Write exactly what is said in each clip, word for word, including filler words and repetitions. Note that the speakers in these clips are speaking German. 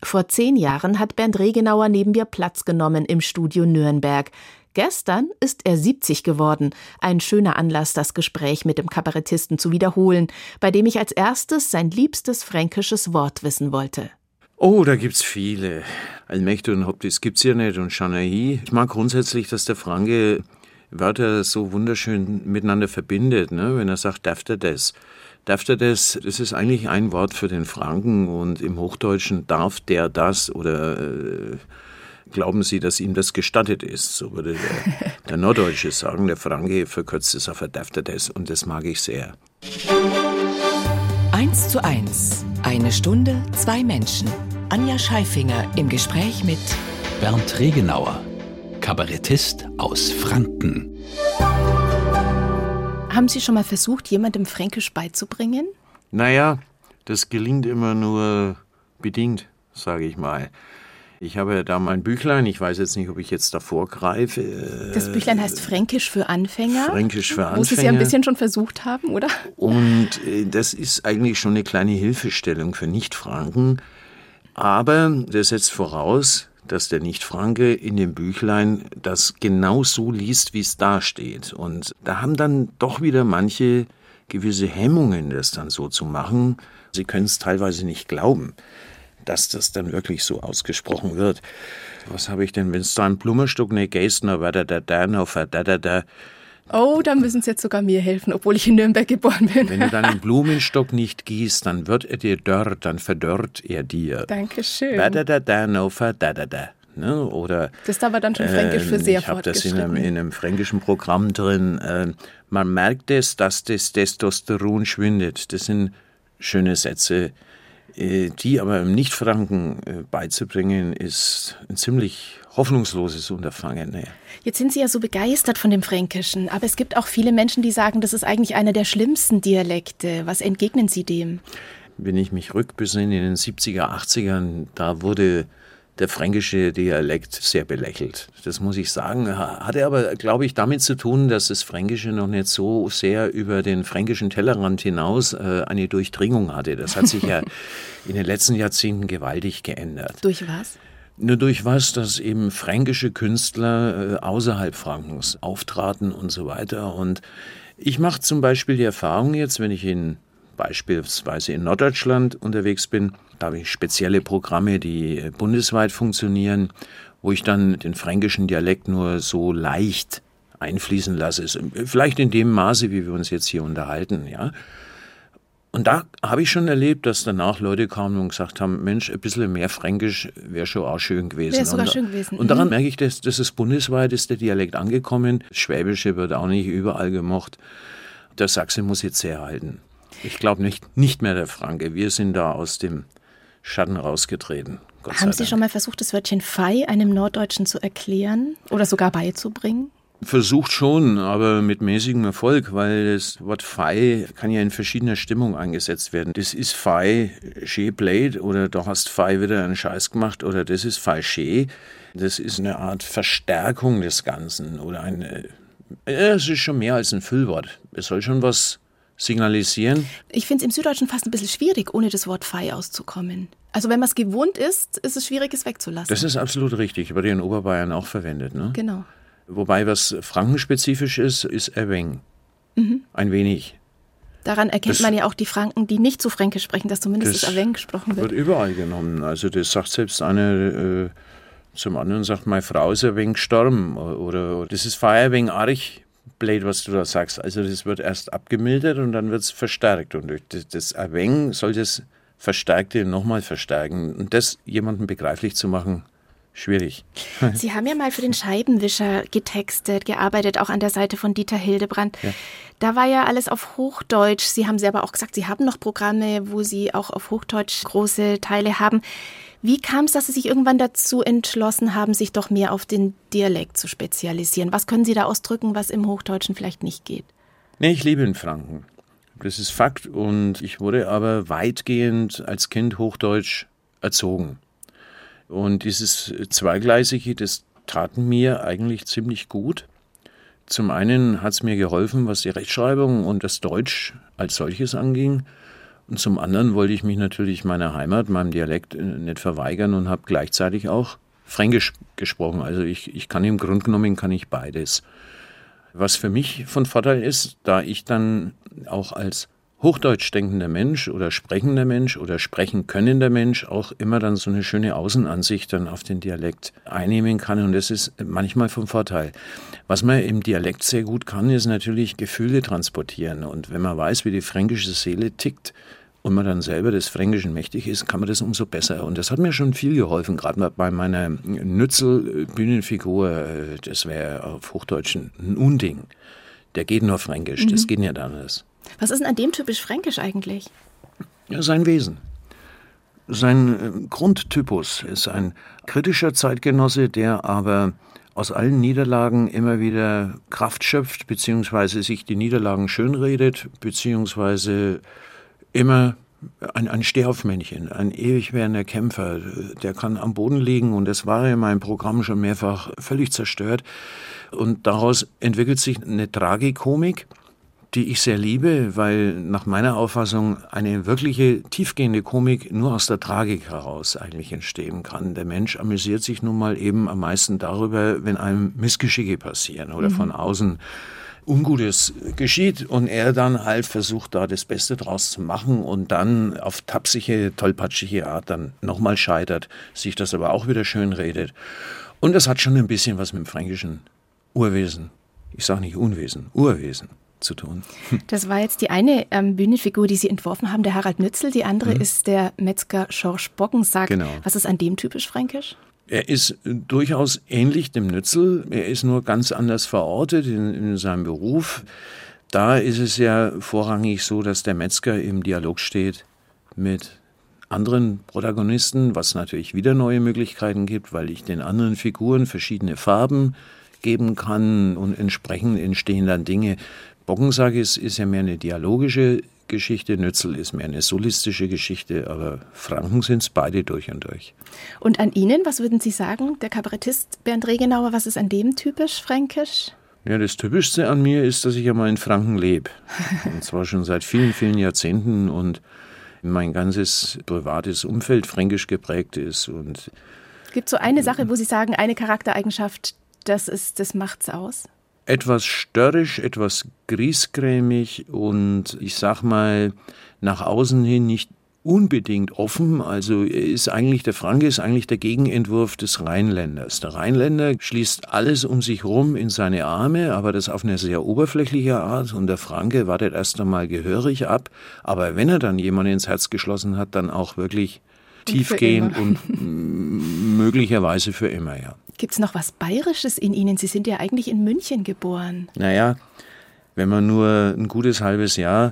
Vor zehn Jahren hat Bernd Regenauer neben mir Platz genommen im Studio Nürnberg. Gestern ist er siebzig geworden. Ein schöner Anlass, das Gespräch mit dem Kabarettisten zu wiederholen, bei dem ich als erstes sein liebstes fränkisches Wort wissen wollte. Oh, da gibt's viele. Allmächtig und Haupt, das gibt's ja nicht. Und Schanahi. Ich mag grundsätzlich, dass der Franke Wörter so wunderschön miteinander verbindet, ne? Wenn er sagt, darf er das? Darf er das? Das ist eigentlich ein Wort für den Franken und im Hochdeutschen darf der das oder äh, glauben Sie, dass ihm das gestattet ist? So würde der, der Norddeutsche sagen, der Franke verkürzt es auf, darf er das? Und das mag ich sehr. Eins zu eins. Eine Stunde, zwei Menschen. Anja Scheifinger im Gespräch mit Bernd Regenauer, Kabarettist aus Franken. Haben Sie schon mal versucht, jemandem Fränkisch beizubringen? Naja, das gelingt immer nur bedingt, sage ich mal. Ich habe da mein Büchlein, ich weiß jetzt nicht, ob ich jetzt davor greife. Das Büchlein heißt Fränkisch für Anfänger. Fränkisch für Anfänger. Wo Sie es ja ein bisschen schon versucht haben, oder? Und äh, das ist eigentlich schon eine kleine Hilfestellung für Nicht-Franken. Aber das setzt voraus, dass der Nicht-Franke in dem Büchlein das genau so liest, wie es da steht. Und da haben dann doch wieder manche gewisse Hemmungen, das dann so zu machen. Sie können es teilweise nicht glauben, dass das dann wirklich so ausgesprochen wird. Was habe ich denn, wenn es da ein Blumenstock nicht gehst, na da da da na da da da. Oh, da müssen Sie jetzt sogar mir helfen, obwohl ich in Nürnberg geboren bin. Wenn du deinen Blumenstock nicht gießt, dann wird er dir dörr, dann verdörrt er dir. Dankeschön. Da da da da na da da da. Ne? Oder, das ist aber dann schon Fränkisch für sehr ich habe das in fortgeschritten. einem, in einem fränkischen Programm drin. Äh, man merkt es, dass das Testosteron schwindet. Das sind schöne Sätze. Die aber im Nicht-Franken beizubringen, ist ein ziemlich hoffnungsloses Unterfangen. Nee. Jetzt sind Sie ja so begeistert von dem Fränkischen, aber es gibt auch viele Menschen, die sagen, das ist eigentlich einer der schlimmsten Dialekte. Was entgegnen Sie dem? Wenn ich mich rückbesinne in den siebziger, achtzigern, da wurde der fränkische Dialekt sehr belächelt. Das muss ich sagen. Hatte aber, glaube ich, damit zu tun, dass das Fränkische noch nicht so sehr über den fränkischen Tellerrand hinaus äh, eine Durchdringung hatte. Das hat sich ja in den letzten Jahrzehnten gewaltig geändert. Durch was? Nur durch was, dass eben fränkische Künstler äh, außerhalb Frankens auftraten und so weiter. Und ich mache zum Beispiel die Erfahrung jetzt, wenn ich in beispielsweise in Norddeutschland unterwegs bin, da habe ich spezielle Programme, die bundesweit funktionieren, wo ich dann den fränkischen Dialekt nur so leicht einfließen lasse. Vielleicht in dem Maße, wie wir uns jetzt hier unterhalten, ja. Und da habe ich schon erlebt, dass danach Leute kamen und gesagt haben, Mensch, ein bisschen mehr Fränkisch wäre schon auch schön gewesen. Wäre sogar und, schön gewesen. Und daran merke ich, dass das ist bundesweit, ist der Dialekt angekommen. Das Schwäbische wird auch nicht überall gemocht. Der Sachse muss jetzt herhalten. Ich glaube nicht, nicht mehr der Franke. Wir sind da aus dem Schatten rausgetreten. Gott Haben sei Sie Dank. schon mal versucht, das Wörtchen Fei einem Norddeutschen zu erklären oder sogar beizubringen? Versucht schon, aber mit mäßigem Erfolg, weil das Wort Fei kann ja in verschiedener Stimmung eingesetzt werden. Das ist Fei schee blöd oder du hast Fei wieder einen Scheiß gemacht oder das ist Fei schee. Das ist eine Art Verstärkung des Ganzen oder eine. Es ist schon mehr als ein Füllwort. Es soll schon was signalisieren. Ich finde es im Süddeutschen fast ein bisschen schwierig, ohne das Wort Fei auszukommen. Also wenn man es gewohnt ist, ist es schwierig, es wegzulassen. Das ist absolut richtig. Wird ja in Oberbayern auch verwendet, ne? Genau. Wobei, was frankenspezifisch ist, ist ein wenig. Mhm. Ein wenig. Daran erkennt das, man ja auch die Franken, die nicht so fränkisch sprechen, dass zumindest das, das Erwäng gesprochen wird. Wird überall genommen. Also das sagt selbst einer äh, zum anderen, sagt, meine Frau ist ein wenig gestorben. Oder, oder das ist ein wenig arg blöd, was du da sagst. Also das wird erst abgemildert und dann wird es verstärkt. Und durch das, das ein wenig soll das Verstärkte nochmal verstärken. Und das jemandem begreiflich zu machen, schwierig. Sie haben ja mal für den Scheibenwischer getextet, gearbeitet, auch an der Seite von Dieter Hildebrand. Ja. Da war ja alles auf Hochdeutsch. Sie haben selber auch gesagt, Sie haben noch Programme, wo Sie auch auf Hochdeutsch große Teile haben. Wie kam es, dass Sie sich irgendwann dazu entschlossen haben, sich doch mehr auf den Dialekt zu spezialisieren? Was können Sie da ausdrücken, was im Hochdeutschen vielleicht nicht geht? Nee, ich liebe den Franken. Das ist Fakt. Und ich wurde aber weitgehend als Kind Hochdeutsch erzogen. Und dieses Zweigleisige, das tat mir eigentlich ziemlich gut. Zum einen hat es mir geholfen, was die Rechtschreibung und das Deutsch als solches anging. Und zum anderen wollte ich mich natürlich meiner Heimat, meinem Dialekt nicht verweigern und habe gleichzeitig auch Fränkisch gesprochen. Also ich, ich kann im Grunde genommen kann ich beides. Was für mich von Vorteil ist, da ich dann auch als hochdeutsch denkender Mensch oder sprechender Mensch oder sprechen könnender Mensch auch immer dann so eine schöne Außenansicht dann auf den Dialekt einnehmen kann, und das ist manchmal vom Vorteil. Was man im Dialekt sehr gut kann, ist natürlich Gefühle transportieren, und wenn man weiß, wie die fränkische Seele tickt und man dann selber des Fränkischen mächtig ist, kann man das umso besser, und das hat mir schon viel geholfen, gerade bei meiner Nützel-Bühnenfigur, das wäre auf Hochdeutsch ein Unding, der geht nur Fränkisch, mhm. das geht nicht anders. Was ist denn an dem typisch fränkisch eigentlich? Ja, sein Wesen. Sein Grundtypus ist ein kritischer Zeitgenosse, der aber aus allen Niederlagen immer wieder Kraft schöpft, beziehungsweise sich die Niederlagen schönredet, beziehungsweise immer ein, ein Stehaufmännchen, ein ewig währender Kämpfer. Der kann am Boden liegen, und das war in meinem Programm schon mehrfach völlig zerstört. Und daraus entwickelt sich eine Tragikomik, die ich sehr liebe, weil nach meiner Auffassung eine wirkliche tiefgehende Komik nur aus der Tragik heraus eigentlich entstehen kann. Der Mensch amüsiert sich nun mal eben am meisten darüber, wenn einem Missgeschicke passieren oder mhm. von außen Ungutes geschieht und er dann halt versucht, da das Beste draus zu machen und dann auf tapsige, tollpatschige Art dann nochmal scheitert, sich das aber auch wieder schön redet. Und das hat schon ein bisschen was mit dem fränkischen Urwesen, ich sage nicht Unwesen, Urwesen zu tun. Das war jetzt die eine ähm, Bühnenfigur, die Sie entworfen haben, der Harald Nützel. Die andere mhm. ist der Metzger Schorsch Boggensack. Genau. Was ist an dem typisch fränkisch? Er ist durchaus ähnlich dem Nützel. Er ist nur ganz anders verortet in, in seinem Beruf. Da ist es ja vorrangig so, dass der Metzger im Dialog steht mit anderen Protagonisten, was natürlich wieder neue Möglichkeiten gibt, weil ich den anderen Figuren verschiedene Farben geben kann und entsprechend entstehen dann Dinge. Boggensack ist, ist ja mehr eine dialogische Geschichte, Nützel ist mehr eine solistische Geschichte, aber Franken sind es beide durch und durch. Und an Ihnen, was würden Sie sagen, der Kabarettist Bernd Regenauer, was ist an dem typisch fränkisch? Ja, das Typischste an mir ist, dass ich ja mal in Franken lebe. Und zwar schon seit vielen, vielen Jahrzehnten, und mein ganzes privates Umfeld fränkisch geprägt ist. Und gibt es so eine Sache, wo Sie sagen, eine Charaktereigenschaft, das ist, das macht's aus? Etwas störrisch, etwas griesgrämig und ich sag mal nach außen hin nicht unbedingt offen. Also ist eigentlich der Franke ist eigentlich der Gegenentwurf des Rheinländers. Der Rheinländer schließt alles um sich rum in seine Arme, aber das auf eine sehr oberflächliche Art, und der Franke wartet erst einmal gehörig ab. Aber wenn er dann jemanden ins Herz geschlossen hat, dann auch wirklich tiefgehend und, und möglicherweise für immer, ja. Gibt es noch was Bayerisches in Ihnen? Sie sind ja eigentlich in München geboren. Naja, wenn man nur ein gutes halbes Jahr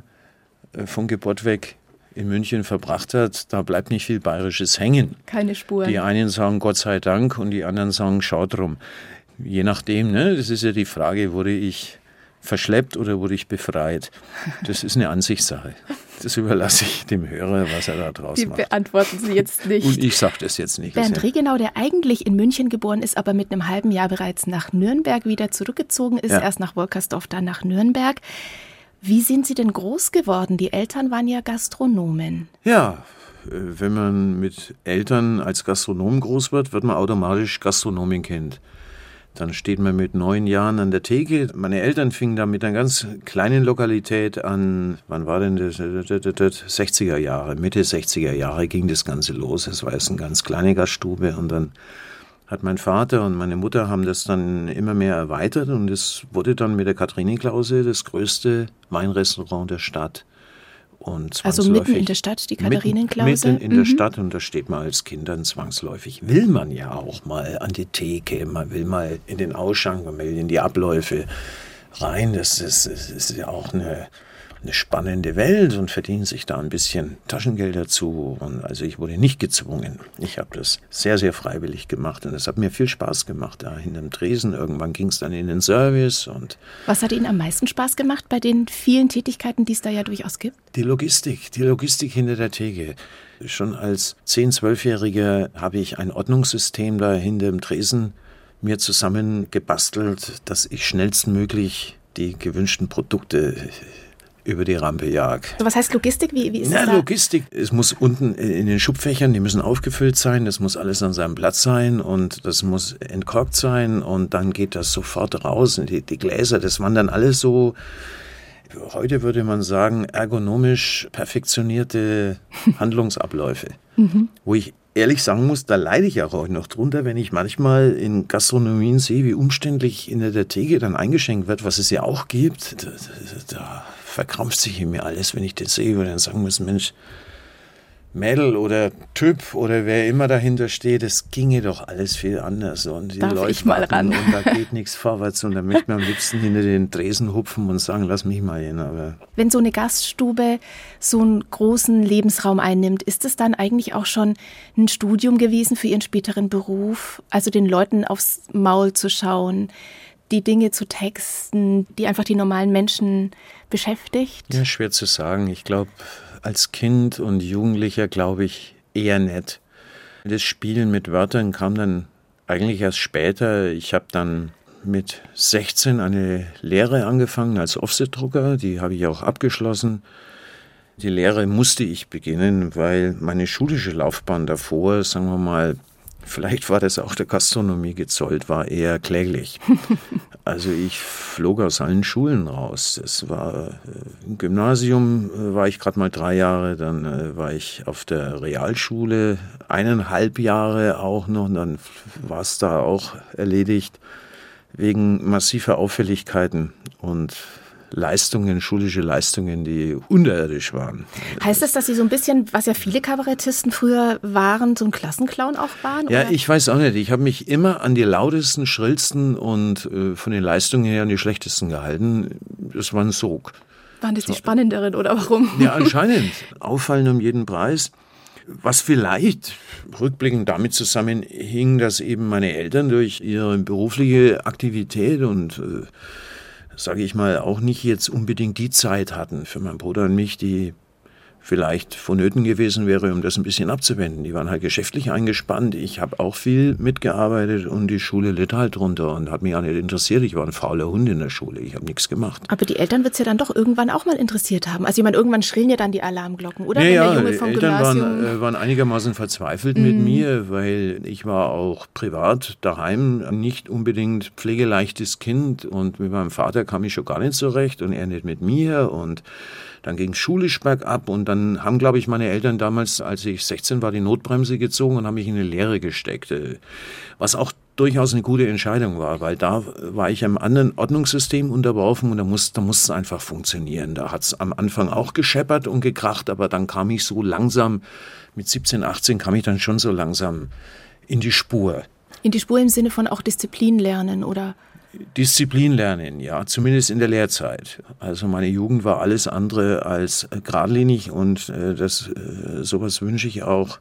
von Geburt weg in München verbracht hat, da bleibt nicht viel Bayerisches hängen. Keine Spuren. Die einen sagen Gott sei Dank und die anderen sagen schau drum. Je nachdem, ne? Das ist ja die Frage, wurde ich verschleppt oder wurde ich befreit? Das ist eine Ansichtssache. Das überlasse ich dem Hörer, was er da draus die macht. Die beantworten Sie jetzt nicht. Und ich sage das jetzt nicht. Bernd Regenau, der eigentlich in München geboren ist, aber mit einem halben Jahr bereits nach Nürnberg wieder zurückgezogen ist, ja. Erst nach Wolkersdorf, dann nach Nürnberg. Wie sind Sie denn groß geworden? Die Eltern waren ja Gastronomen. Ja, wenn man mit Eltern als Gastronom groß wird, wird man automatisch Gastronomenkind. Dann steht man mit neun Jahren an der Theke. Meine Eltern fingen da mit einer ganz kleinen Lokalität an. Wann war denn das? sechziger Jahre, Mitte sechziger Jahre ging das Ganze los. Es war erst eine ganz kleine Gaststube, und dann hat mein Vater und meine Mutter haben das dann immer mehr erweitert, und es wurde dann mit der Katharine-Klause das größte Weinrestaurant der Stadt. Und also mitten in der Stadt, die Katharinen-Klause? Mitten, mitten in mhm. der Stadt, und da steht man als Kind dann zwangsläufig. Will man ja auch mal an die Theke, man will mal in den Ausschank, man will in die Abläufe rein. Das ist, das ist ja auch eine, eine spannende Welt und verdient sich da ein bisschen Taschengeld dazu. Und also ich wurde nicht gezwungen. Ich habe das sehr, sehr freiwillig gemacht, und es hat mir viel Spaß gemacht da hinterm Tresen. Irgendwann ging es dann in den Service. Und was hat Ihnen am meisten Spaß gemacht bei den vielen Tätigkeiten, die es da ja durchaus gibt? Die Logistik, die Logistik hinter der Theke. Schon als zehn-, zwölfjähriger habe ich ein Ordnungssystem da hinterm Tresen mir zusammengebastelt, dass ich schnellstmöglich die gewünschten Produkte über die Rampe jag. So, was heißt Logistik? Wie, wie ist Na, das da? Logistik, es muss unten in den Schubfächern, die müssen aufgefüllt sein, das muss alles an seinem Platz sein und das muss entkorkt sein und dann geht das sofort raus. Die, die Gläser, das waren dann alles so, heute würde man sagen, ergonomisch perfektionierte Handlungsabläufe, mhm. wo ich ehrlich sagen muss, da leide ich auch heute noch drunter, wenn ich manchmal in Gastronomien sehe, wie umständlich in der Theke dann eingeschenkt wird, was es ja auch gibt. Da, da, da verkrampft sich in mir alles, wenn ich das sehe und dann sagen muss, Mensch, Mädel oder Typ oder wer immer dahinter steht, es ginge doch alles viel anders. Und die Darf Leute ich mal ran? Und da geht nichts vorwärts und da möchte man am liebsten hinter den Tresen hupfen und sagen, lass mich mal hin. Aber wenn so eine Gaststube so einen großen Lebensraum einnimmt, ist es dann eigentlich auch schon ein Studium gewesen für Ihren späteren Beruf? Also den Leuten aufs Maul zu schauen, die Dinge zu texten, die einfach die normalen Menschen beschäftigt? Ja, schwer zu sagen. Ich glaube, als Kind und Jugendlicher glaube ich eher nicht. Das Spielen mit Wörtern kam dann eigentlich erst später. Ich habe dann mit sechzehn eine Lehre angefangen als Offsetdrucker. Die habe ich auch abgeschlossen. Die Lehre musste ich beginnen, weil meine schulische Laufbahn davor, sagen wir mal, vielleicht war das auch der Gastronomie gezollt, war eher kläglich. Also ich flog aus allen Schulen raus. Das war im Gymnasium, äh, war ich gerade mal drei Jahre, dann äh, war ich auf der Realschule eineinhalb Jahre auch noch, und dann war es da auch erledigt wegen massiver Auffälligkeiten und Leistungen, schulische Leistungen, die unterirdisch waren. Heißt das, dass Sie so ein bisschen, was ja viele Kabarettisten früher waren, so ein Klassenclown auch waren? Ja, oder? Ich weiß auch nicht. Ich habe mich immer an die lautesten, schrillsten und äh, von den Leistungen her an die schlechtesten gehalten. Das war ein Sog. Waren das die spannenderen oder warum? Ja, anscheinend. Auffallen um jeden Preis. Was vielleicht rückblickend damit zusammenhing, dass eben meine Eltern durch ihre berufliche Aktivität und äh, sage ich mal, auch nicht jetzt unbedingt die Zeit hatten für meinen Bruder und mich, die vielleicht vonnöten gewesen wäre, um das ein bisschen abzuwenden. Die waren halt geschäftlich eingespannt. Ich habe auch viel mitgearbeitet und die Schule litt halt drunter und hat mich auch nicht interessiert. Ich war ein fauler Hund in der Schule. Ich habe nichts gemacht. Aber die Eltern wird es ja dann doch irgendwann auch mal interessiert haben. Also ich meine, irgendwann schrillen ja dann die Alarmglocken, oder? Ja, Wenn ja, der Junge vom die Eltern Gymnasium waren, äh, waren einigermaßen verzweifelt mm. mit mir, weil ich war auch privat daheim nicht unbedingt pflegeleichtes Kind und mit meinem Vater kam ich schon gar nicht zurecht und er nicht mit mir und dann ging es schulisch bergab und dann haben, glaube ich, meine Eltern damals, als ich sechzehn war, die Notbremse gezogen und haben mich in eine Lehre gesteckt. Was auch durchaus eine gute Entscheidung war, weil da war ich einem anderen Ordnungssystem unterworfen und da musste, da musste es einfach funktionieren. Da hat es am Anfang auch gescheppert und gekracht, aber dann kam ich so langsam, mit siebzehn, achtzehn kam ich dann schon so langsam in die Spur. In die Spur im Sinne von auch Disziplin lernen, oder? Disziplin lernen, ja, zumindest in der Lehrzeit. Also meine Jugend war alles andere als geradlinig und äh, das, äh, sowas wünsche ich auch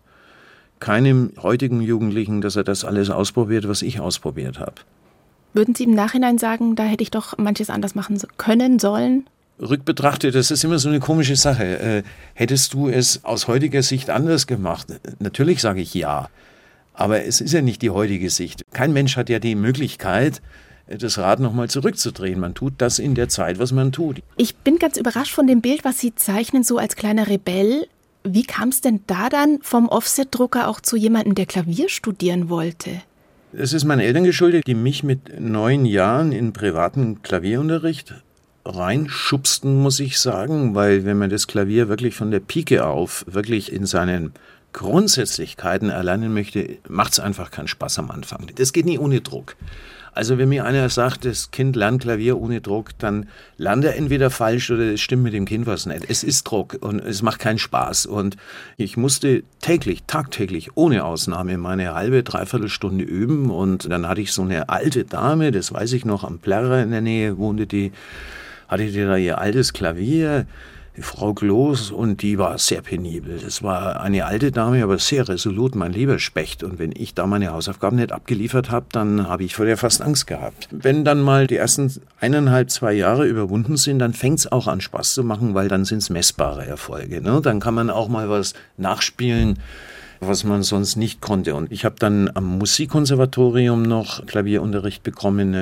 keinem heutigen Jugendlichen, dass er das alles ausprobiert, was ich ausprobiert habe. Würden Sie im Nachhinein sagen, da hätte ich doch manches anders machen können, sollen? Rückbetrachtet, das ist immer so eine komische Sache. Äh, hättest du es aus heutiger Sicht anders gemacht? Natürlich sage ich ja, aber es ist ja nicht die heutige Sicht. Kein Mensch hat ja die Möglichkeit, das Rad nochmal zurückzudrehen. Man tut das in der Zeit, was man tut. Ich bin ganz überrascht von dem Bild, was Sie zeichnen, so als kleiner Rebell. Wie kam es denn da dann vom Offsetdrucker auch zu jemandem, der Klavier studieren wollte? Es ist meinen Eltern geschuldet, die mich mit neun Jahren in privaten Klavierunterricht reinschubsten, muss ich sagen, weil wenn man das Klavier wirklich von der Pike auf, wirklich in seinen Grundsätzlichkeiten erlernen möchte, macht es einfach keinen Spaß am Anfang. Das geht nie ohne Druck. Also wenn mir einer sagt, das Kind lernt Klavier ohne Druck, dann lernt er entweder falsch oder es stimmt mit dem Kind was nicht. Es ist Druck und es macht keinen Spaß. Und ich musste täglich, tagtäglich, ohne Ausnahme, meine halbe, dreiviertel Stunde üben. Und dann hatte ich so eine alte Dame, das weiß ich noch, am Plärrer in der Nähe wohnte die, hatte die da ihr altes Klavier, die Frau Gloß, und die war sehr penibel. Das war eine alte Dame, aber sehr resolut, mein lieber Specht. Und wenn ich da meine Hausaufgaben nicht abgeliefert habe, dann habe ich vor der fast Angst gehabt. Wenn dann mal die ersten eineinhalb, zwei Jahre überwunden sind, dann fängt es auch an Spaß zu machen, weil dann sind es messbare Erfolge. Ne? Dann kann man auch mal was nachspielen, was man sonst nicht konnte. Und ich habe dann am Musikkonservatorium noch Klavierunterricht bekommen, eine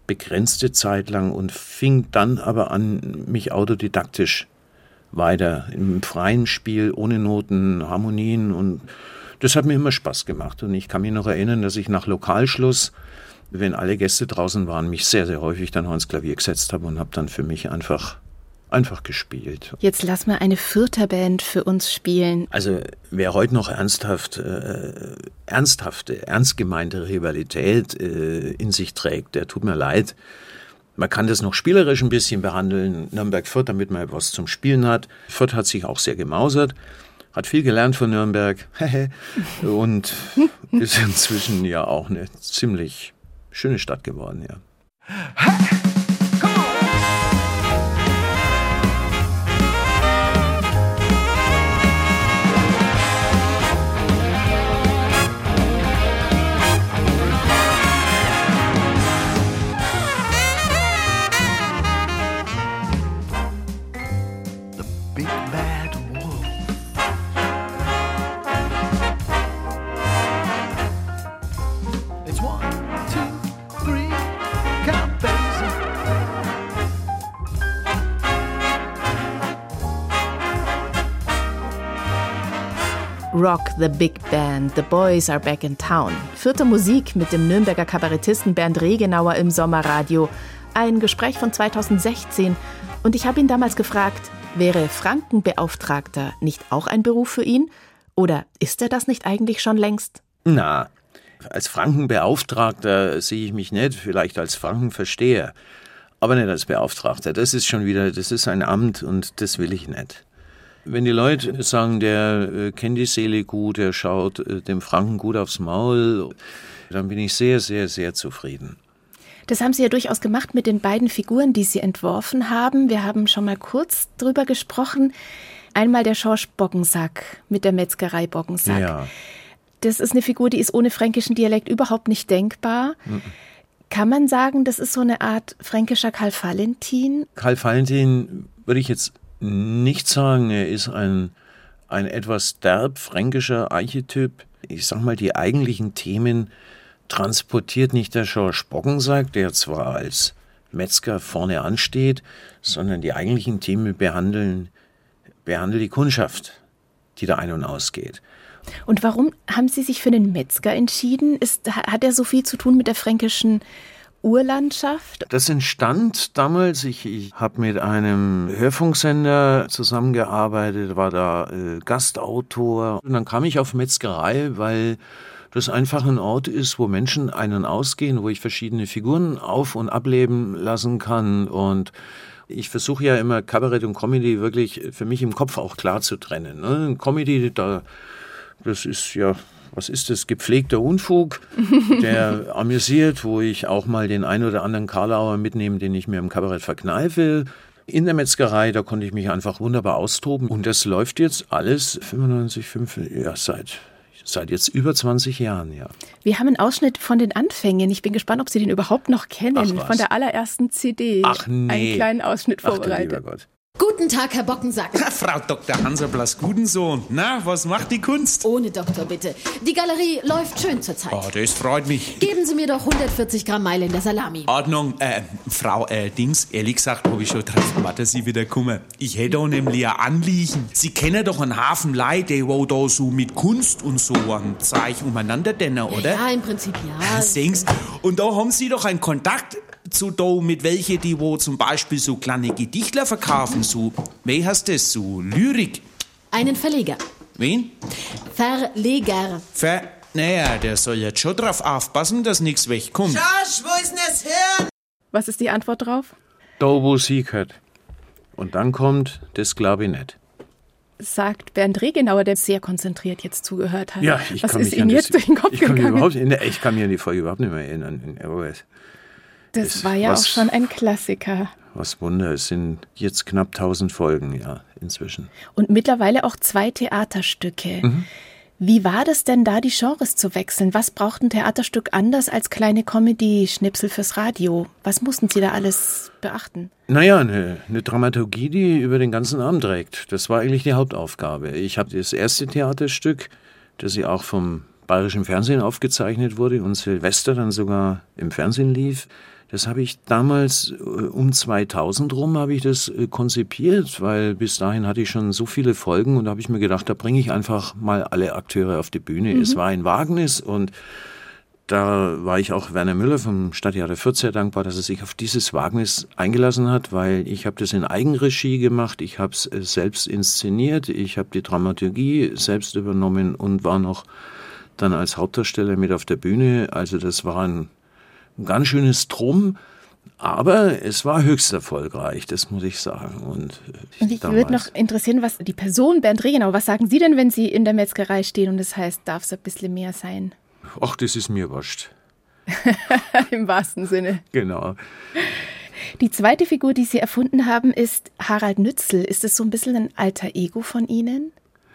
begrenzte Zeit lang und fing dann aber an, mich autodidaktisch weiter im freien Spiel, ohne Noten, Harmonien, und das hat mir immer Spaß gemacht. Und ich kann mich noch erinnern, dass ich nach Lokalschluss, wenn alle Gäste draußen waren, mich sehr, sehr häufig dann ans Klavier gesetzt habe und habe dann für mich einfach, einfach gespielt. Jetzt lass mal eine Fürther Band für uns spielen. Also wer heute noch ernsthaft, äh, ernsthafte, ernst gemeinte Rivalität äh, in sich trägt, der tut mir leid. Man kann das noch spielerisch ein bisschen behandeln, Nürnberg-Fürth, damit man was zum Spielen hat. Fürth hat sich auch sehr gemausert, hat viel gelernt von Nürnberg und ist inzwischen ja auch eine ziemlich schöne Stadt geworden, ja. Rock the Big Band, The Boys Are Back in Town. Fürther Musik mit dem Nürnberger Kabarettisten Bernd Regenauer im Sommerradio. Ein Gespräch von zweitausendsechzehn. Und ich habe ihn damals gefragt, wäre Frankenbeauftragter nicht auch ein Beruf für ihn? Oder ist er das nicht eigentlich schon längst? Na, als Frankenbeauftragter sehe ich mich nicht, vielleicht als Frankenversteher, aber nicht als Beauftragter. Das ist schon wieder, das ist ein Amt und das will ich nicht. Wenn die Leute sagen, der äh, kennt die Seele gut, der schaut äh, dem Franken gut aufs Maul, dann bin ich sehr, sehr, sehr zufrieden. Das haben Sie ja durchaus gemacht mit den beiden Figuren, die Sie entworfen haben. Wir haben schon mal kurz drüber gesprochen. Einmal der Schorsch Boggensack mit der Metzgerei Boggensack. Ja. Das ist eine Figur, die ist ohne fränkischen Dialekt überhaupt nicht denkbar. Mhm. Kann man sagen, das ist so eine Art fränkischer Karl Valentin? Karl Valentin würde ich jetzt nicht sagen, er ist ein, ein etwas derb fränkischer Archetyp. Ich sag mal, die eigentlichen Themen transportiert nicht der Schorsch Boggensack, der zwar als Metzger vorne ansteht, sondern die eigentlichen Themen behandeln, behandelt die Kundschaft, die da ein- und ausgeht. Und warum haben Sie sich für den Metzger entschieden? Ist, hat er so viel zu tun mit der fränkischen Urlandschaft? Das entstand damals, ich, ich habe mit einem Hörfunksender zusammengearbeitet, war da äh, Gastautor. Und dann kam ich auf Metzgerei, weil das einfach ein Ort ist, wo Menschen ein- und ausgehen, wo ich verschiedene Figuren auf- und ableben lassen kann. Und ich versuche ja immer Kabarett und Comedy wirklich für mich im Kopf auch klar zu trennen. Ne? Comedy, da, das ist ja... Was ist das? Gepflegter Unfug, der amüsiert, wo ich auch mal den ein oder anderen Karlauer mitnehme, den ich mir im Kabarett verkneife. In der Metzgerei, da konnte ich mich einfach wunderbar austoben. Und das läuft jetzt alles fünfundneunzig, fünf, ja, seit, seit jetzt über zwanzig Jahren, ja. Wir haben einen Ausschnitt von den Anfängen. Ich bin gespannt, ob Sie den überhaupt noch kennen. Von der allerersten C D. Ach nee. Einen kleinen Ausschnitt Ach, vorbereitet. du lieber Gott. Guten Tag, Herr Bockensack. Na, Frau Doktor Hansablas Gudensohn. Na, was macht die Kunst? Ohne Doktor, bitte. Die Galerie läuft schön zurzeit. Oh, das freut mich. Geben Sie mir doch hundertvierzig Gramm Meile in der Salami. Ordnung, äh, Frau, äh, Dings, ehrlich gesagt, hab ich schon drauf gewartet, Sie wieder kommen. Ich hätte auch nämlich ein Anliegen. Sie kennen doch einen Hafen Leute, die wo da so mit Kunst und so ein Zeich umeinander dennen, oder? Ja, im Prinzip ja. Sing's. Und da haben Sie doch einen Kontakt zu da, mit welche, die wo zum Beispiel so kleine Gedichtler verkaufen, so, wie heißt das, so Lyrik? Einen Verleger. Wen? Verleger. Ver... Naja, der soll jetzt schon drauf aufpassen, dass nichts wegkommt. Schorsch, wo ist denn das Hirn? Was ist die Antwort drauf? Da, wo sie gehört. Und dann kommt, das glaube ich nicht. Sagt Bernd Regenauer, der sehr konzentriert jetzt zugehört hat. Ja, ich Was kann ist mich Ihnen an jetzt das, durch den Kopf ich kann, gegangen? mich überhaupt, ich kann mich an die Folge überhaupt nicht mehr erinnern. Aber Das es, war ja was, auch schon ein Klassiker. Was Wunder, es sind jetzt knapp tausend Folgen, ja, inzwischen. Und mittlerweile auch zwei Theaterstücke. Mhm. Wie war das denn da, die Genres zu wechseln? Was braucht ein Theaterstück anders als kleine Comedy-Schnipsel fürs Radio? Was mussten Sie da alles beachten? Naja, eine, eine Dramaturgie, die über den ganzen Abend trägt. Das war eigentlich die Hauptaufgabe. Ich habe das erste Theaterstück, das ja auch vom Bayerischen Fernsehen aufgezeichnet wurde und Silvester dann sogar im Fernsehen lief. Das habe ich damals um zweitausend rum habe ich das konzipiert, weil bis dahin hatte ich schon so viele Folgen und da habe ich mir gedacht, da bringe ich einfach mal alle Akteure auf die Bühne. Mhm. Es war ein Wagnis und da war ich auch Werner Müller vom Stadttheater Fürth sehr dankbar, dass er sich auf dieses Wagnis eingelassen hat, weil ich habe das in Eigenregie gemacht, ich habe es selbst inszeniert, ich habe die Dramaturgie selbst übernommen und war noch dann als Hauptdarsteller mit auf der Bühne. Also das war ein, ein ganz schönes Drum, aber es war höchst erfolgreich, das muss ich sagen. Und, und ich würde noch interessieren, was die Person Bernd Regenauer, was sagen Sie denn, wenn Sie in der Metzgerei stehen und das heißt, darf es ein bisschen mehr sein? Ach, das ist mir wurscht. Im wahrsten Sinne. Genau. Die zweite Figur, die Sie erfunden haben, ist Harald Nützel. Ist das so ein bisschen ein alter Ego von Ihnen?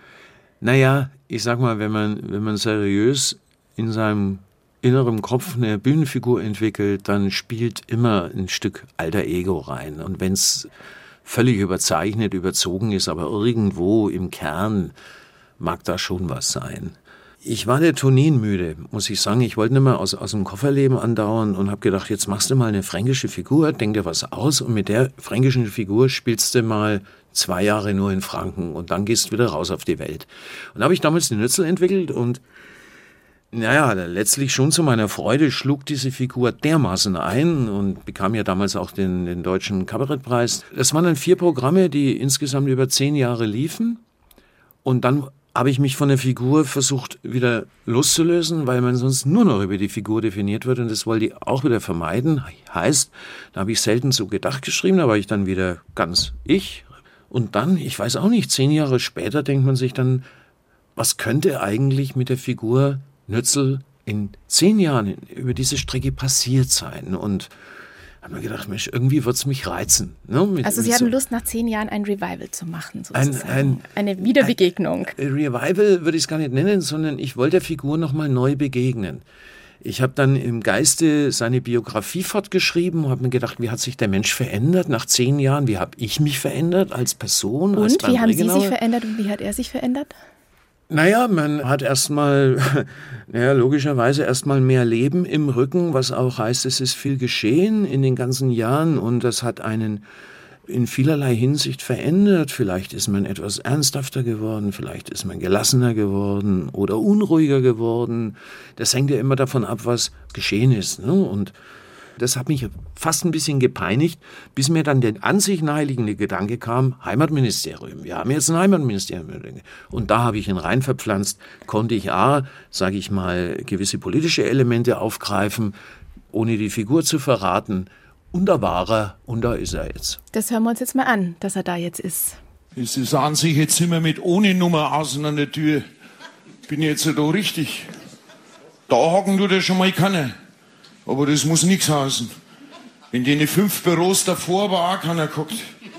Naja, ich sag mal, wenn man, wenn man seriös in seinem inneren Kopf eine Bühnenfigur entwickelt, dann spielt immer ein Stück alter Ego rein. Und wenn es völlig überzeichnet, überzogen ist, aber irgendwo im Kern mag da schon was sein. Ich war der Tonin müde, muss ich sagen. Ich wollte nicht mehr aus, aus dem Kofferleben andauern und habe gedacht, jetzt machst du mal eine fränkische Figur, denk dir was aus und mit der fränkischen Figur spielst du mal zwei Jahre nur in Franken und dann gehst du wieder raus auf die Welt. Und da habe ich damals den Nützel entwickelt und naja, letztlich schon zu meiner Freude schlug diese Figur dermaßen ein und bekam ja damals auch den, den Deutschen Kabarettpreis. Das waren dann vier Programme, die insgesamt über zehn Jahre liefen und dann habe ich mich von der Figur versucht wieder loszulösen, weil man sonst nur noch über die Figur definiert wird und das wollte ich auch wieder vermeiden. Heißt, da habe ich selten so gedacht geschrieben, da war ich dann wieder ganz ich. Und dann, ich weiß auch nicht, zehn Jahre später denkt man sich dann, was könnte eigentlich mit der Figur Nützel in zehn Jahren über diese Strecke passiert sein? Und habe mir gedacht, Mensch, irgendwie wird es mich reizen. Ne? Mit, also Sie mit haben so Lust, nach zehn Jahren ein Revival zu machen, sozusagen. Ein, ein, Eine Wiederbegegnung. Ein Revival würde ich es gar nicht nennen, sondern ich wollte der Figur nochmal neu begegnen. Ich habe dann im Geiste seine Biografie fortgeschrieben und habe mir gedacht, wie hat sich der Mensch verändert nach zehn Jahren? Wie habe ich mich verändert als Person? Und als wie haben Regenauer? Sie sich verändert und wie hat er sich verändert? Naja, man hat erstmal, naja, logischerweise erstmal mehr Leben im Rücken, was auch heißt, es ist viel geschehen in den ganzen Jahren und das hat einen in vielerlei Hinsicht verändert. Vielleicht ist man etwas ernsthafter geworden, vielleicht ist man gelassener geworden oder unruhiger geworden. Das hängt ja immer davon ab, was geschehen ist, ne? Und das hat mich fast ein bisschen gepeinigt, bis mir dann der an sich naheliegende Gedanke kam, Heimatministerium. Wir haben jetzt ein Heimatministerium. Und da habe ich ihn rein verpflanzt, konnte ich A, sage ich mal, gewisse politische Elemente aufgreifen, ohne die Figur zu verraten. Und da war er und da ist er jetzt. Das hören wir uns jetzt mal an, dass er da jetzt ist. Es ist an sich jetzt immer mit ohne Nummer außen an der Tür. Bin jetzt da richtig. Da hocken tut er schon mal keiner. Aber das muss nichts heißen. In den fünf Büros davor war auch keiner geguckt.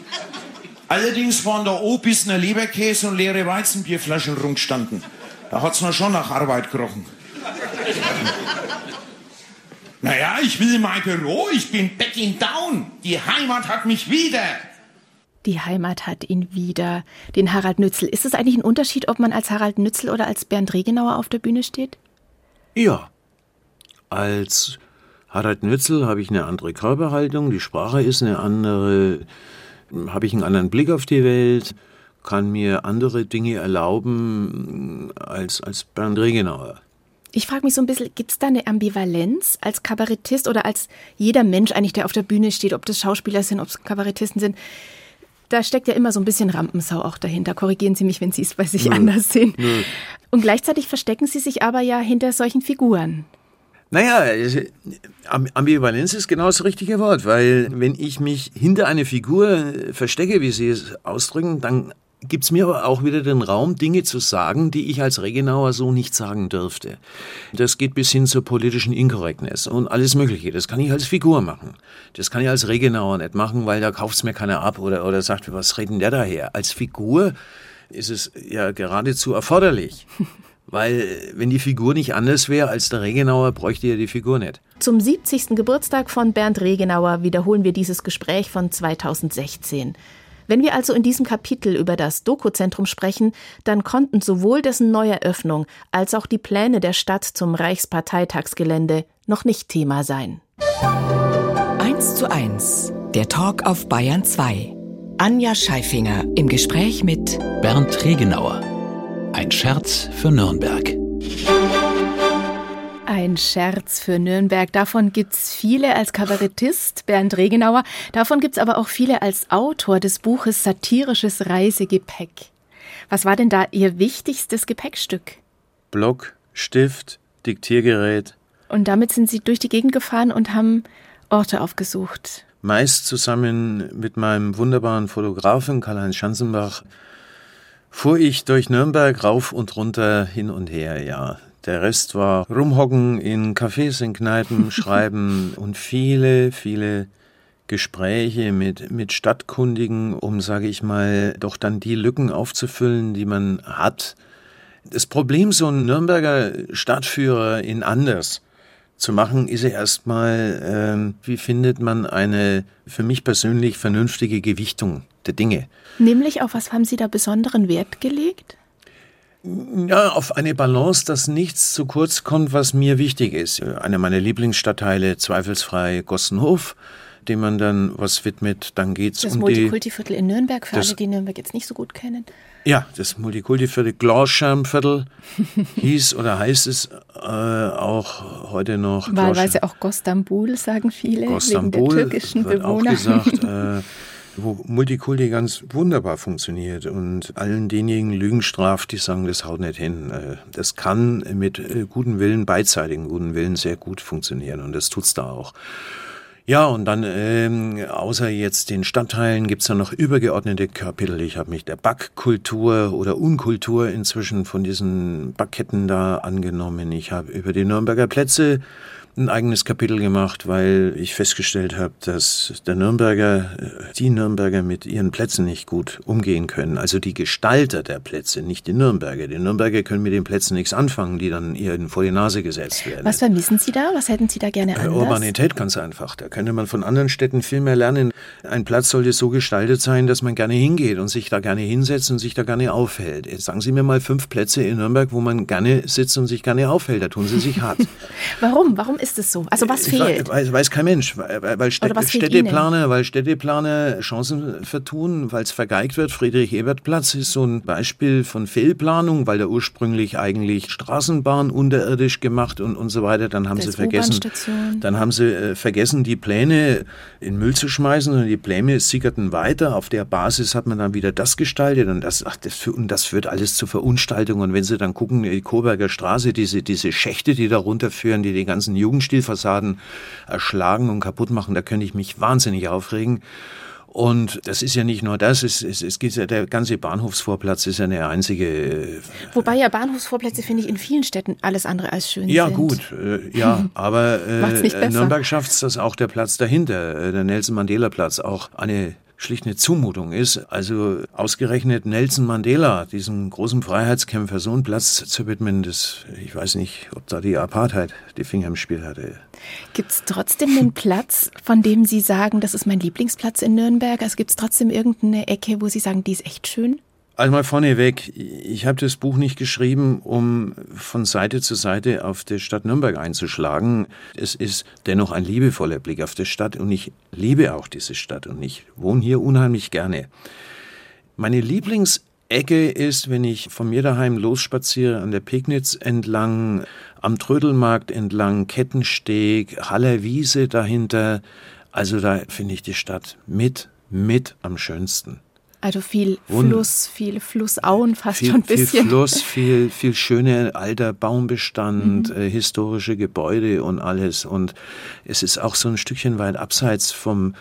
Allerdings waren da oben bis ein Leberkäse und leere Weizenbierflaschen rumgestanden. Da hat's noch schon nach Arbeit gerochen. Naja, ich will in mein Büro, ich bin back in town. Die Heimat hat mich wieder. Die Heimat hat ihn wieder. Den Harald Nützel. Ist es eigentlich ein Unterschied, ob man als Harald Nützel oder als Bernd Regenauer auf der Bühne steht? Ja. Als Harald Nützel habe ich eine andere Körperhaltung, die Sprache ist eine andere, habe ich einen anderen Blick auf die Welt, kann mir andere Dinge erlauben als, als Bernd Regenauer. Ich frage mich so ein bisschen, gibt es da eine Ambivalenz als Kabarettist oder als jeder Mensch eigentlich, der auf der Bühne steht, ob das Schauspieler sind, ob es Kabarettisten sind? Da steckt ja immer so ein bisschen Rampensau auch dahinter. Korrigieren Sie mich, wenn Sie es bei sich Nö. anders sehen. Nö. Und gleichzeitig verstecken Sie sich aber ja hinter solchen Figuren. Naja, Ambivalenz ist genau das richtige Wort, weil wenn ich mich hinter eine Figur verstecke, wie Sie es ausdrücken, dann gibt es mir aber auch wieder den Raum, Dinge zu sagen, die ich als Regenauer so nicht sagen dürfte. Das geht bis hin zur politischen Inkorrektness und alles Mögliche. Das kann ich als Figur machen. Das kann ich als Regenauer nicht machen, weil da kauft es mir keiner ab oder, oder sagt, was redet denn der daher? Als Figur ist es ja geradezu erforderlich. Weil, wenn die Figur nicht anders wäre als der Regenauer, bräuchte er die Figur nicht. Zum siebzigsten Geburtstag von Bernd Regenauer wiederholen wir dieses Gespräch von zweitausendsechzehn. Wenn wir also in diesem Kapitel über das Doku-Zentrum sprechen, dann konnten sowohl dessen Neueröffnung als auch die Pläne der Stadt zum Reichsparteitagsgelände noch nicht Thema sein. eins zu eins, der Talk auf Bayern zwei. Anja Scheifinger im Gespräch mit Bernd Regenauer. Ein Scherz für Nürnberg. Ein Scherz für Nürnberg. Davon gibt's viele als Kabarettist, Bernd Regenauer. Davon gibt's aber auch viele als Autor des Buches Satirisches Reisegepäck. Was war denn da Ihr wichtigstes Gepäckstück? Block, Stift, Diktiergerät. Und damit sind Sie durch die Gegend gefahren und haben Orte aufgesucht. Meist zusammen mit meinem wunderbaren Fotografen Karl-Heinz Schanzenbach fuhr ich durch Nürnberg rauf und runter, hin und her, ja. Der Rest war rumhocken in Cafés, in Kneipen, schreiben und viele, viele Gespräche mit, mit Stadtkundigen, um, sage ich mal, doch dann die Lücken aufzufüllen, die man hat. Das Problem, so ein Nürnberger Stadtführer in anders zu machen, ist ja erstmal, ähm, wie findet man eine für mich persönlich vernünftige Gewichtung der Dinge. Nämlich, auf was haben Sie da besonderen Wert gelegt? Ja, auf eine Balance, dass nichts zu kurz kommt, was mir wichtig ist. Einer meiner Lieblingsstadtteile, zweifelsfrei Gossenhof, dem man dann was widmet. Dann geht's das um die... Das Multikulti-Viertel in Nürnberg, für alle, die Nürnberg jetzt nicht so gut kennen. Ja, das Multikulti-Viertel, Glasschermviertel hieß oder heißt es äh, auch heute noch. Wahlweise auch Gostambul, sagen viele, Gostambul wegen der türkischen wird Bewohner. Auch gesagt, äh, wo Multikulti ganz wunderbar funktioniert und allen denjenigen Lügen straft, die sagen, das haut nicht hin. Das kann mit gutem Willen, beidseitigen guten Willen sehr gut funktionieren und das tut's da auch. Ja, und dann ähm, außer jetzt den Stadtteilen gibt's dann noch übergeordnete Kapitel. Ich habe mich der Backkultur oder Unkultur inzwischen von diesen Backketten da angenommen. Ich habe über die Nürnberger Plätze ein eigenes Kapitel gemacht, weil ich festgestellt habe, dass der Nürnberger, die Nürnberger mit ihren Plätzen nicht gut umgehen können. Also die Gestalter der Plätze, nicht die Nürnberger. Die Nürnberger können mit den Plätzen nichts anfangen, die dann ihnen vor die Nase gesetzt werden. Was vermissen Sie da? Was hätten Sie da gerne anders? Urbanität ganz einfach. Da könnte man von anderen Städten viel mehr lernen. Ein Platz sollte so gestaltet sein, dass man gerne hingeht und sich da gerne hinsetzt und sich da gerne aufhält. Jetzt sagen Sie mir mal fünf Plätze in Nürnberg, wo man gerne sitzt und sich gerne aufhält. Da tun Sie sich hart. Warum? Warum ist es so? Also was fehlt? Weiß, weiß kein Mensch. Weil, weil Städte, Städteplaner, weil Städteplaner Chancen vertun, weil es vergeigt wird. Friedrich-Ebert-Platz ist so ein Beispiel von Fehlplanung, weil der ursprünglich eigentlich Straßenbahn unterirdisch gemacht und, und so weiter. Dann haben das sie vergessen, dann haben sie äh, vergessen, die Pläne in Müll zu schmeißen und die Pläne sickerten weiter. Auf der Basis hat man dann wieder das gestaltet und das, ach, das, und das führt alles zur Verunstaltung. Und wenn Sie dann gucken, die Coburger Straße, diese, diese Schächte, die da runterführen, die die ganzen Jugendstilfassaden erschlagen und kaputt machen, da könnte ich mich wahnsinnig aufregen. Und das ist ja nicht nur das, es, es, es geht ja, der ganze Bahnhofsvorplatz ist ja eine einzige... Wobei ja Bahnhofsvorplätze, finde ich, in vielen Städten alles andere als schön ja, sind. Gut, äh, ja, aber äh, Nürnberg schafft es, dass auch der Platz dahinter, äh, der Nelson-Mandela-Platz, auch eine schlicht eine Zumutung ist. Also ausgerechnet Nelson Mandela, diesem großen Freiheitskämpfer, so einen Platz zu widmen, das, ich weiß nicht, ob da die Apartheid die Finger im Spiel hatte. Gibt es trotzdem einen Platz, von dem Sie sagen, das ist mein Lieblingsplatz in Nürnberg? Also gibt es trotzdem irgendeine Ecke, wo Sie sagen, die ist echt schön? Also mal vorneweg, ich habe das Buch nicht geschrieben, um von Seite zu Seite auf die Stadt Nürnberg einzuschlagen. Es ist dennoch ein liebevoller Blick auf die Stadt und ich liebe auch diese Stadt und ich wohne hier unheimlich gerne. Meine Lieblingsecke ist, wenn ich von mir daheim losspaziere, an der Pegnitz entlang, am Trödelmarkt entlang, Kettensteg, Haller Wiese dahinter. Also da finde ich die Stadt mit, mit am schönsten. Also viel Fluss, viel Flussauen fast viel, schon ein bisschen. Viel Fluss, viel, viel schöner alter Baumbestand, mhm. äh, historische Gebäude und alles. Und es ist auch so ein Stückchen weit abseits vom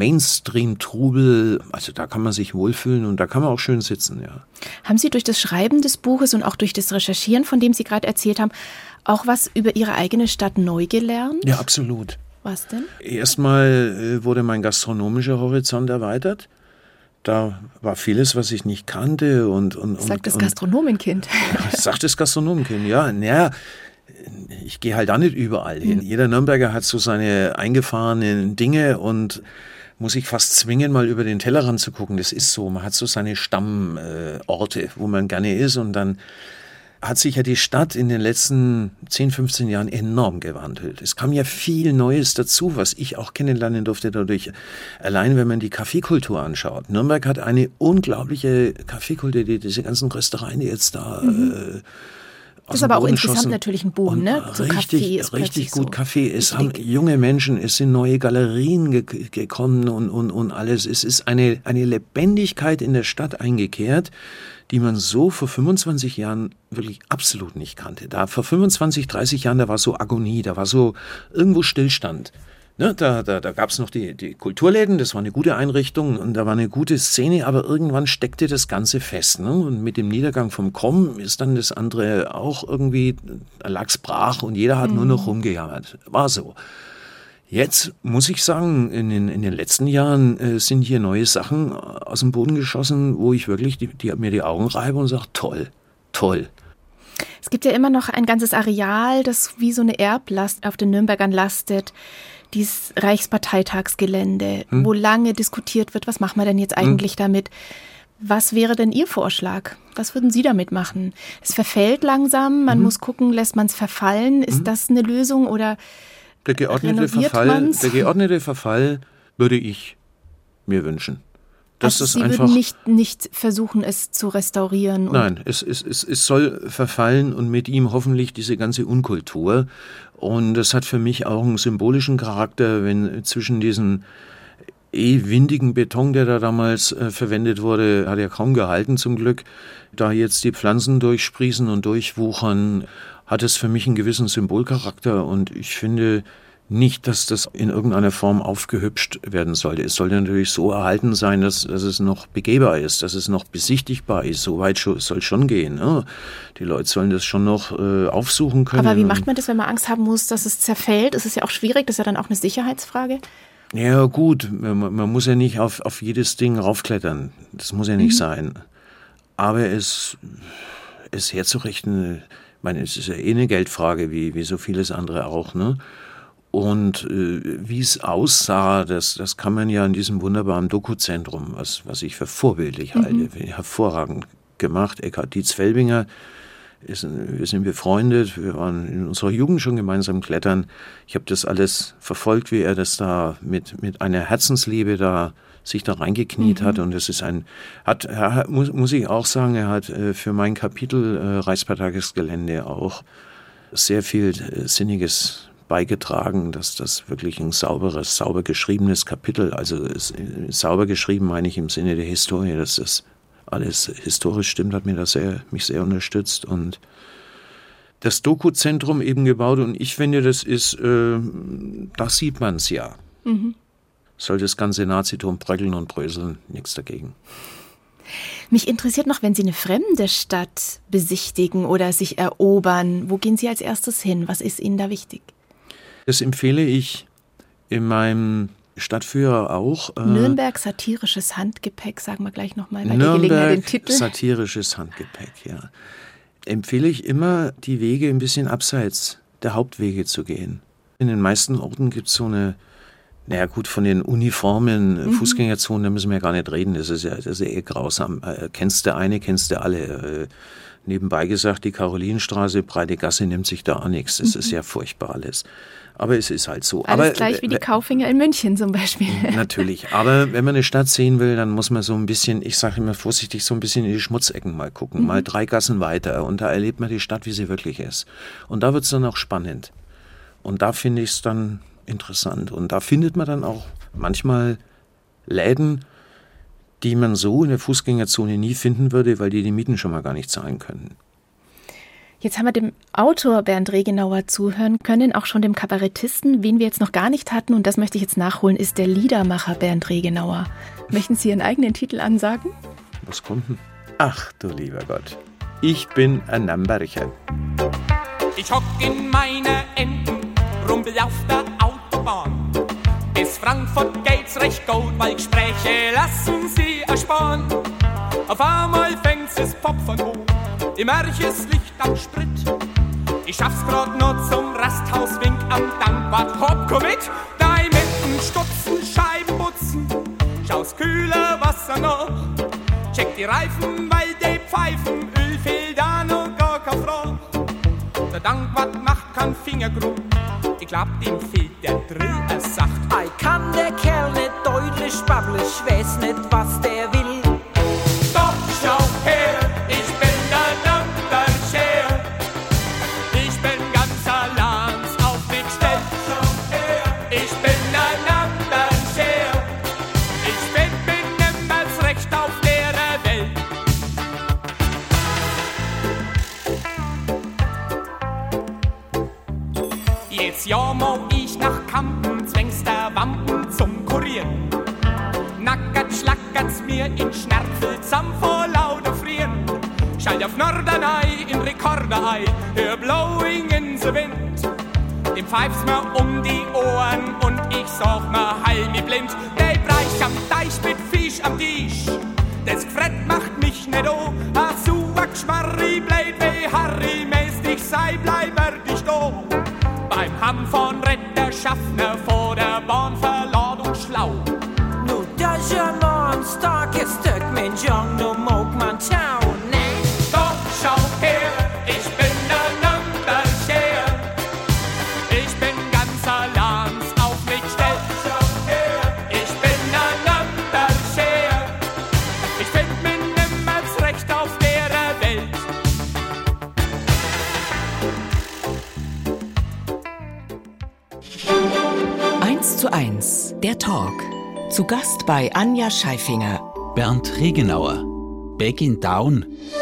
Mainstream-Trubel. Also da kann man sich wohlfühlen und da kann man auch schön sitzen, ja. Haben Sie durch das Schreiben des Buches und auch durch das Recherchieren, von dem Sie gerade erzählt haben, auch was über Ihre eigene Stadt neu gelernt? Ja, absolut. Was denn? Erstmal wurde mein gastronomischer Horizont erweitert. Da war vieles, was ich nicht kannte. Und, und, sagt und, das Gastronomenkind. Ja, sagt das Gastronomenkind, ja. Naja, ich gehe halt da nicht überall hin. Jeder Nürnberger hat so seine eingefahrenen Dinge und muss sich fast zwingen, mal über den Tellerrand zu gucken. Das ist so. Man hat so seine Stammorte, wo man gerne ist und dann hat sich ja die Stadt in den letzten zehn, fünfzehn Jahren enorm gewandelt. Es kam ja viel Neues dazu, was ich auch kennenlernen durfte dadurch. Allein wenn man die Kaffeekultur anschaut. Nürnberg hat eine unglaubliche Kaffeekultur, die, diese ganzen Röstereien, die jetzt da mhm. äh, das ist aber auch insgesamt natürlich ein Boom, ne? So richtig, Kaffee ist richtig gut so Kaffee. Es haben junge Menschen, es sind neue Galerien ge- gekommen und, und, und alles. Es ist eine, eine Lebendigkeit in der Stadt eingekehrt, die man so vor fünfundzwanzig Jahren wirklich absolut nicht kannte. Da vor fünfundzwanzig, dreißig Jahren, da war so Agonie, da war so irgendwo Stillstand. Ne, da da, da gab es noch die, die Kulturläden, das war eine gute Einrichtung und da war eine gute Szene, aber irgendwann steckte das Ganze fest. Ne? Und mit dem Niedergang vom Komm ist dann das andere auch irgendwie, da lag's brach und jeder hat mhm. nur noch rumgejammert. War so. Jetzt muss ich sagen, in den, in den letzten Jahren äh, sind hier neue Sachen aus dem Boden geschossen, wo ich wirklich die, die, mir die Augen reibe und sage, toll, toll. Es gibt ja immer noch ein ganzes Areal, das wie so eine Erblast auf den Nürnbergern lastet. Dieses Reichsparteitagsgelände, hm. wo lange diskutiert wird, was machen wir denn jetzt eigentlich hm. damit? Was wäre denn Ihr Vorschlag? Was würden Sie damit machen? Es verfällt langsam, man hm. muss gucken, lässt man es verfallen? Ist hm. das eine Lösung oder der geordnete Verfall, man's? Der geordnete Verfall würde ich mir wünschen. Das also ist Sie würden nicht, nicht versuchen, es zu restaurieren? Nein, es, es, es, es soll verfallen und mit ihm hoffentlich diese ganze Unkultur. Und das hat für mich auch einen symbolischen Charakter, wenn zwischen diesen eh windigen Beton, der da damals äh, verwendet wurde, hat ja kaum gehalten zum Glück, da jetzt die Pflanzen durchsprießen und durchwuchern, hat es für mich einen gewissen Symbolcharakter und ich finde nicht, dass das in irgendeiner Form aufgehübscht werden sollte. Es sollte natürlich so erhalten sein, dass, dass es noch begehbar ist, dass es noch besichtigbar ist. So weit soll es schon gehen. Ne? Die Leute sollen das schon noch äh, aufsuchen können. Aber wie macht man das, wenn man Angst haben muss, dass es zerfällt? Es ist ja auch schwierig, das ist ja dann auch eine Sicherheitsfrage. Ja gut, man, man muss ja nicht auf, auf jedes Ding raufklettern. Das muss ja nicht mhm. sein. Aber es, es herzurichten, ich meine, es ist ja eh eine Geldfrage, wie, wie so vieles andere auch, ne? Und äh, wie es aussah, das, das kann man ja in diesem wunderbaren Dokuzentrum, was, was ich für vorbildlich mhm. halte, hervorragend gemacht. Eckhard Dietz-Felbinger, ist, wir sind befreundet, wir waren in unserer Jugend schon gemeinsam klettern. Ich habe das alles verfolgt, wie er das da mit, mit einer Herzensliebe da sich da reingekniet mhm. hat. Und es ist ein, hat, er, muss, muss ich auch sagen, er hat äh, für mein Kapitel äh, Reichsparteitagsgelände auch sehr viel äh, Sinniges beigetragen, dass das wirklich ein sauberes, sauber geschriebenes Kapitel, also ist, sauber geschrieben meine ich im Sinne der Historie, dass das alles historisch stimmt, hat mir das sehr, mich sehr unterstützt und das Dokuzentrum eben gebaut und ich finde, das ist, äh, da sieht man es ja. Mhm. Soll das ganze Nazitum bröckeln und bröseln, nichts dagegen. Mich interessiert noch, wenn Sie eine fremde Stadt besichtigen oder sich erobern, wo gehen Sie als erstes hin? Was ist Ihnen da wichtig? Das empfehle ich in meinem Stadtführer auch. Äh, Nürnberg satirisches Handgepäck, sagen wir gleich nochmal bei der Gelegenheit den Titel. Satirisches Handgepäck, ja. Empfehle ich immer, die Wege ein bisschen abseits der Hauptwege zu gehen. In den meisten Orten gibt es so eine, naja gut, von den Uniformen, mhm. Fußgängerzonen, da müssen wir ja gar nicht reden, das ist ja, das ist ja eh grausam. Äh, kennst du eine, kennst du alle. Äh, nebenbei gesagt, die Karolinenstraße, Breite Gasse nimmt sich da auch nichts. Das mhm. ist ja furchtbar alles. Aber es ist halt so. Alles aber, gleich wie die Kaufinger in München zum Beispiel. Natürlich. Aber wenn man eine Stadt sehen will, dann muss man so ein bisschen, ich sage immer vorsichtig, so ein bisschen in die Schmutzecken mal gucken. Mhm. Mal drei Gassen weiter. Und da erlebt man die Stadt, wie sie wirklich ist. Und da wird es dann auch spannend. Und da finde ich es dann interessant. Und da findet man dann auch manchmal Läden, die man so in der Fußgängerzone nie finden würde, weil die die Mieten schon mal gar nicht zahlen können. Jetzt haben wir dem Autor Bernd Regenauer zuhören können, auch schon dem Kabarettisten. Wen wir jetzt noch gar nicht hatten, und das möchte ich jetzt nachholen, ist der Liedermacher Bernd Regenauer. Möchten Sie Ihren eigenen Titel ansagen? Was kommt denn? Ach du lieber Gott, ich bin ein Nambercher. Ich hock in meiner Enten, rumpel auf der Autobahn. Bis Frankfurt geht's recht gut, weil Gespräche lassen sie ersparen. Auf einmal fängt's das Pop von hoch. Im Arch ist Licht am Sprit. Ich schaff's grad noch zum Rasthaus, wink am Dankbad. Hopp, komm mit, dein Mitten stutzen, Scheiben putzen. Schau's kühler Wasser noch. Check die Reifen, weil die Pfeifen, Öl fehlt da noch gar kein Frau. Fingergrund. Ich glaub, dem fehlt der Drill, er sagt. Ich kann der Kerl nicht deutlich babbeln, ich weiß nicht, was der will. Doch schau her, ich bin der Number Share. Ich bin ganz allein auf mich gestellt. Schau her, ich bin der Number Share. Ich bin, bin niemals recht auf der Welt. Jetzt ja mo ich nach Kampen, zwängst der Wampen zum Kurieren. Nackert, schlackert's mir in Schnerzel zusammen vor lauter Frieren. Schalt auf Norderney in Rekorderei, hör Blowing in the Wind. Dem pfeift's mir um die Ohren und ich sag mir, heil mi blind. Der Breich am Teich mit Fisch am Tisch, das Gfrett macht mich nicht o. A so a Gschmarri bleibt wie Harry, mäßt ich sei, bleiber dich do. Beim Hamm von Retter Schaffner vor der Bahn verladen und schlau. Nu das ja noch ein starkes Stück, mein Jung, nu mag man town, ne? Doch schau her, ich bin der Number Share. Ich bin ganz allein auf mich gestellt. Schau her, ich bin der Number Share. Ich find mich niemals recht auf der Welt. eins zu eins, der Talk. Zu Gast bei Anja Scheifinger. Bernd Regenauer. Back in Town.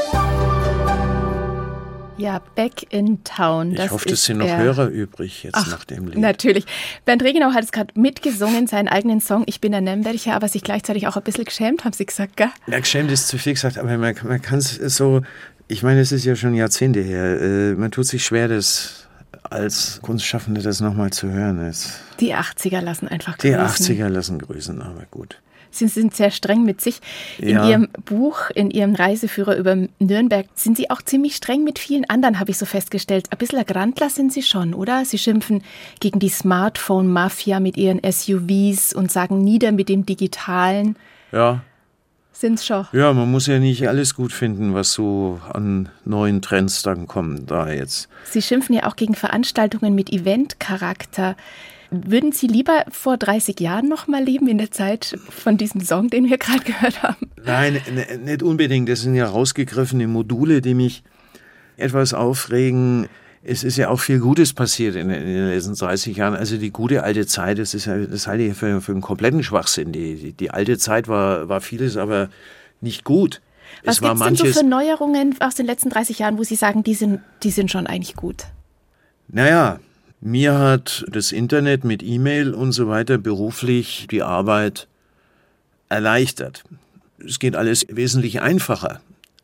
Ja, Back in Town. Ich das hoffe, es ist sind noch er. Hörer übrig jetzt Ach, nach dem Lied. Natürlich. Bernd Regenauer hat es gerade mitgesungen, seinen eigenen Song Ich bin ein Nürnberger, aber sich gleichzeitig auch ein bisschen geschämt, haben Sie gesagt, gell? Ja, geschämt ist zu viel gesagt, aber man, man kann es so, ich meine, es ist ja schon Jahrzehnte her, äh, man tut sich schwer, das als Kunstschaffende das nochmal zu hören. Es, Die achtziger lassen einfach grüßen. die achtziger lassen grüßen, aber gut. Sie sind sehr streng mit sich. In Ja. Ihrem Buch, in Ihrem Reiseführer über Nürnberg, sind Sie auch ziemlich streng mit vielen anderen, habe ich so festgestellt. Ein bisschen ein Grandler sind Sie schon, oder? Sie schimpfen gegen die Smartphone-Mafia mit ihren S U Vs und sagen nieder mit dem Digitalen. Ja. Sind's schon. Ja, man muss ja nicht alles gut finden, was so an neuen Trends dann kommen, da jetzt. Sie schimpfen ja auch gegen Veranstaltungen mit Event-Charakter. Würden Sie lieber vor dreißig Jahren noch mal leben, in der Zeit von diesem Song, den wir gerade gehört haben? Nein, n- nicht unbedingt. Das sind ja rausgegriffene Module, die mich etwas aufregen. Es ist ja auch viel Gutes passiert in, in den letzten dreißig Jahren. Also die gute alte Zeit, das ist ja, das halte ich für, für einen kompletten Schwachsinn. Die, die, die alte Zeit war, war vieles, aber nicht gut. Was es war gibt's denn manches, so für Neuerungen aus den letzten dreißig Jahren, wo Sie sagen, die sind, die sind schon eigentlich gut? Naja, mir hat das Internet mit E-Mail und so weiter beruflich die Arbeit erleichtert. Es geht alles wesentlich einfacher.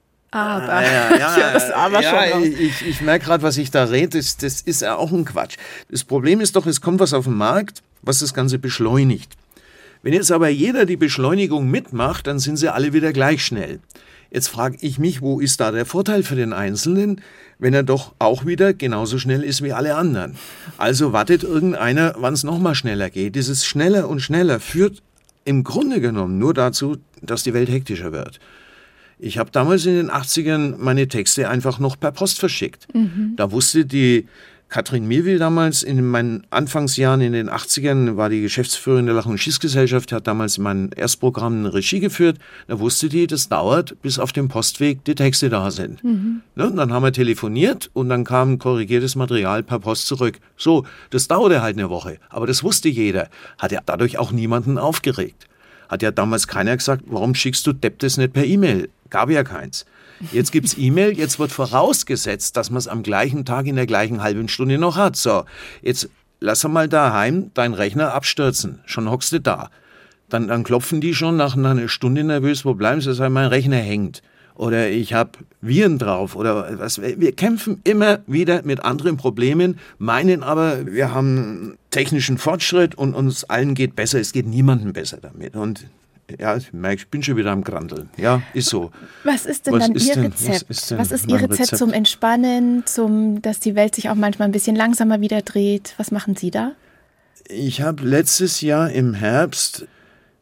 Aber, Ah, ja, ja, ja, das aber ja, schon noch. ich, ich merke gerade, was ich da rede, das, das ist ja auch ein Quatsch. Das Problem ist doch, es kommt was auf den Markt, was das Ganze beschleunigt. Wenn jetzt aber jeder die Beschleunigung mitmacht, dann sind sie alle wieder gleich schnell. Jetzt frage ich mich, wo ist da der Vorteil für den Einzelnen, wenn er doch auch wieder genauso schnell ist wie alle anderen? Also wartet irgendeiner, wann es nochmal schneller geht. Dieses schneller und schneller führt im Grunde genommen nur dazu, dass die Welt hektischer wird. Ich habe damals in den achtzigern meine Texte einfach noch per Post verschickt. Mhm. Da wusste die Katrin Mirwil damals in meinen Anfangsjahren in den achtzigern, war die Geschäftsführerin der Lach- und Schießgesellschaft, hat damals mein Erstprogramm eine Regie geführt. Da wusste die, das dauert, bis auf dem Postweg die Texte da sind. Mhm. Ne, und dann haben wir telefoniert und dann kam korrigiertes Material per Post zurück. So, das dauerte halt eine Woche. Aber das wusste jeder. Hat ja dadurch auch niemanden aufgeregt. Hat ja damals keiner gesagt, warum schickst du Depp das nicht per E-Mail? Gab ja keins. Jetzt gibt's E-Mail, jetzt wird vorausgesetzt, dass man es am gleichen Tag in der gleichen halben Stunde noch hat. So, jetzt lass mal daheim deinen Rechner abstürzen. Schon hockst du da. Dann, dann klopfen die schon nach einer Stunde nervös, wo bleiben sie? Sagen, mein Rechner hängt. Oder ich habe Viren drauf. Oder was. Wir kämpfen immer wieder mit anderen Problemen, meinen aber, wir haben technischen Fortschritt und uns allen geht besser. Es geht niemandem besser damit. Und ja, ich merke, ich bin schon wieder am Grandeln. Ja, ist so. Was ist denn Was dann ist Ihr denn- Rezept? was ist denn Was ist mein Ihr Rezept, Rezept? zum Entspannen, zum, dass die Welt sich auch manchmal ein bisschen langsamer wieder dreht? Was machen Sie da? Ich habe letztes Jahr im Herbst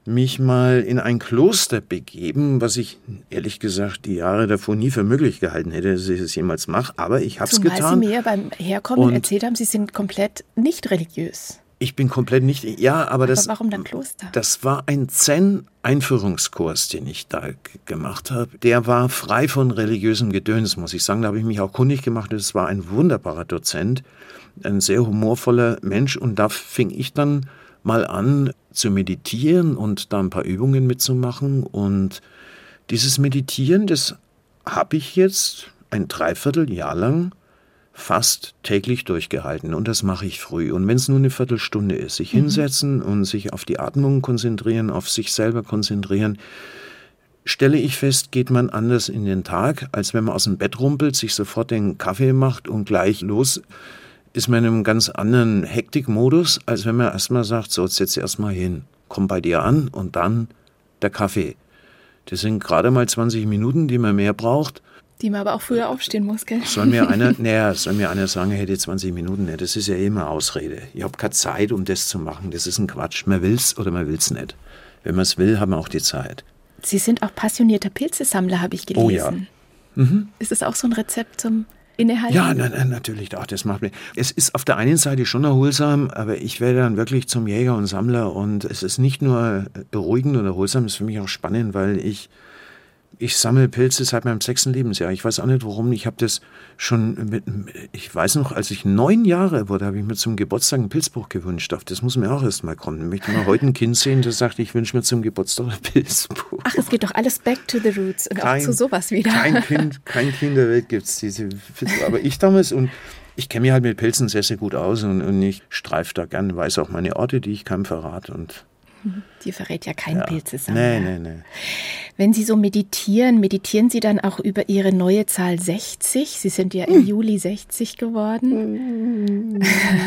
mich mal in ein Kloster begeben, was ich ehrlich gesagt die Jahre davor nie für möglich gehalten hätte, dass ich es jemals mache. Aber ich habe es getan. Zumal Sie mir beim Herkommen und erzählt haben, Sie sind komplett nicht religiös. Ich bin komplett nicht, ja, aber, aber das, warum dann Kloster? Das war ein Zen-Einführungskurs, den ich da g- gemacht habe. Der war frei von religiösem Gedöns, muss ich sagen. Da habe ich mich auch kundig gemacht. Es war ein wunderbarer Dozent, ein sehr humorvoller Mensch. Und da fing ich dann mal an zu meditieren und da ein paar Übungen mitzumachen. Und dieses Meditieren, das habe ich jetzt ein Dreivierteljahr lang fast täglich durchgehalten und das mache ich früh. Und wenn es nur eine Viertelstunde ist, sich mhm. hinsetzen und sich auf die Atmung konzentrieren, auf sich selber konzentrieren, stelle ich fest, geht man anders in den Tag, als wenn man aus dem Bett rumpelt, sich sofort den Kaffee macht und gleich los ist man in einem ganz anderen Hektikmodus, als wenn man erstmal sagt, so, setz dich erstmal hin, komm bei dir an und dann der Kaffee. Das sind gerade mal zwanzig Minuten, die man mehr braucht. Die man aber auch früher aufstehen muss, gell? Soll mir einer, naja, soll mir einer sagen, er hätte zwanzig Minuten. Ja, das ist ja immer Ausrede. Ich habe keine Zeit, um das zu machen. Das ist ein Quatsch. Man will's oder man will's nicht. Wenn man es will, haben wir auch die Zeit. Sie sind auch passionierter Pilzesammler, habe ich gelesen. Oh ja. Mhm. Ist das auch so ein Rezept zum Innehalten? Ja, nein, nein, natürlich. Ach, das macht mir. Es ist auf der einen Seite schon erholsam, aber ich werde dann wirklich zum Jäger und Sammler. Und es ist nicht nur beruhigend und erholsam, es ist für mich auch spannend, weil ich Ich sammle Pilze seit meinem sechsten Lebensjahr. Ich weiß auch nicht, warum. Ich habe das schon mit, ich weiß noch, als ich neun Jahre wurde, habe ich mir zum Geburtstag ein Pilzbuch gewünscht. Auf das muss mir auch erst mal kommen. Ich möchte mal heute ein Kind sehen, das sagt, ich wünsche mir zum Geburtstag ein Pilzbuch. Ach, es geht doch alles back to the roots und kein, auch zu sowas wieder. Kein Kind, kein Kind der Welt gibt es diese Pilze. Aber ich damals, und ich kenne mich halt mit Pilzen sehr, sehr gut aus und, und ich streife da gern, weiß auch meine Orte, die ich keinem verrate. Und die verrät ja kein ja. Pilzesammler. Nee, nee, nee. Wenn Sie so meditieren, meditieren Sie dann auch über Ihre neue Zahl sechzig? Sie sind ja im Juli sechzig geworden.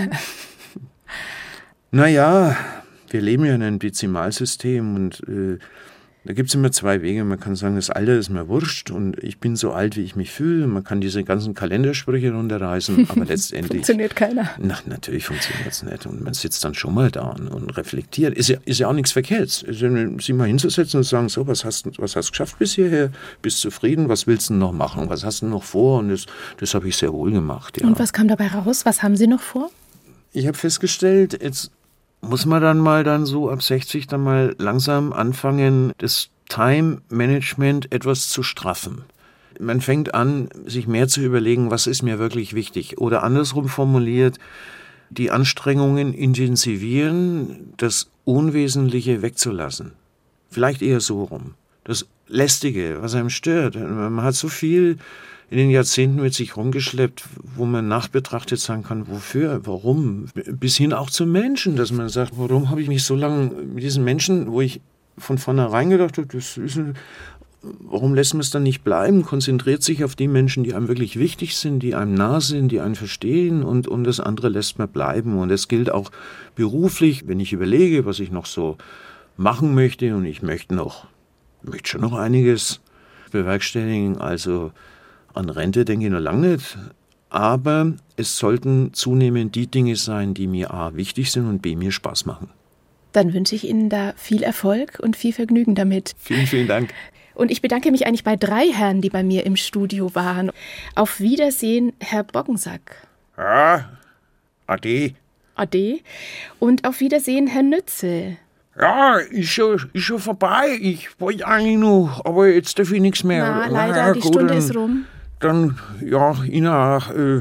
Naja, wir leben ja in einem Dezimalsystem und äh, da gibt es immer zwei Wege. Man kann sagen, das Alter ist mir wurscht und ich bin so alt, wie ich mich fühle. Man kann diese ganzen Kalendersprüche runterreißen, aber letztendlich funktioniert keiner. Na, natürlich funktioniert es nicht. Und man sitzt dann schon mal da und, und reflektiert. Ist ja, ist ja auch nichts Verkehrts. Sich mal hinzusetzen und sagen, so, was hast du was hast geschafft bis hierher? Bist zufrieden? Was willst du noch machen? Was hast du noch vor? Und das, das habe ich sehr wohl gemacht. Ja. Und was kam dabei raus? Was haben Sie noch vor? Ich habe festgestellt, jetzt muss man dann mal dann so ab sechzig dann mal langsam anfangen, das Time-Management etwas zu straffen. Man fängt an, sich mehr zu überlegen, was ist mir wirklich wichtig. Oder andersrum formuliert, die Anstrengungen intensivieren, das Unwesentliche wegzulassen. Vielleicht eher so rum. Das Lästige, was einem stört. Man hat so viel in den Jahrzehnten mit sich rumgeschleppt, wo man nachbetrachtet sagen kann, wofür, warum, bis hin auch zu Menschen, dass man sagt, warum habe ich mich so lange mit diesen Menschen, wo ich von vornherein gedacht habe, das ist ein, warum lässt man es dann nicht bleiben, konzentriert sich auf die Menschen, die einem wirklich wichtig sind, die einem nah sind, die einen verstehen und, und das andere lässt man bleiben. Und das gilt auch beruflich, wenn ich überlege, was ich noch so machen möchte und ich möchte noch, möchte schon noch einiges bewerkstelligen, also an Rente denke ich noch lange nicht, aber es sollten zunehmend die Dinge sein, die mir A, wichtig sind und B, mir Spaß machen. Dann wünsche ich Ihnen da viel Erfolg und viel Vergnügen damit. Vielen, vielen Dank. Und ich bedanke mich eigentlich bei drei Herren, die bei mir im Studio waren. Auf Wiedersehen, Herr Boggensack. Ja, ade. Ade. Und auf Wiedersehen, Herr Nützel. Ja, ist schon, ist schon vorbei. Ich wollte eigentlich noch, aber jetzt darf ich nichts mehr. Na, leider, ja, die gut, Stunde dann, ist rum. Dann, ja, Ihnen auch. Äh,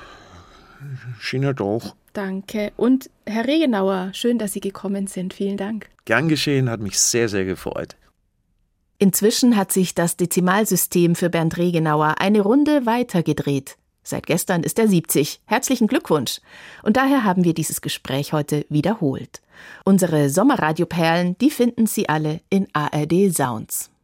schöner Tag. Danke. Und Herr Regenauer, schön, dass Sie gekommen sind. Vielen Dank. Gern geschehen, hat mich sehr, sehr gefreut. Inzwischen hat sich das Dezimalsystem für Bernd Regenauer eine Runde weitergedreht. Seit gestern ist er siebzig. Herzlichen Glückwunsch. Und daher haben wir dieses Gespräch heute wiederholt. Unsere Sommerradioperlen, die finden Sie alle in A R D Sounds.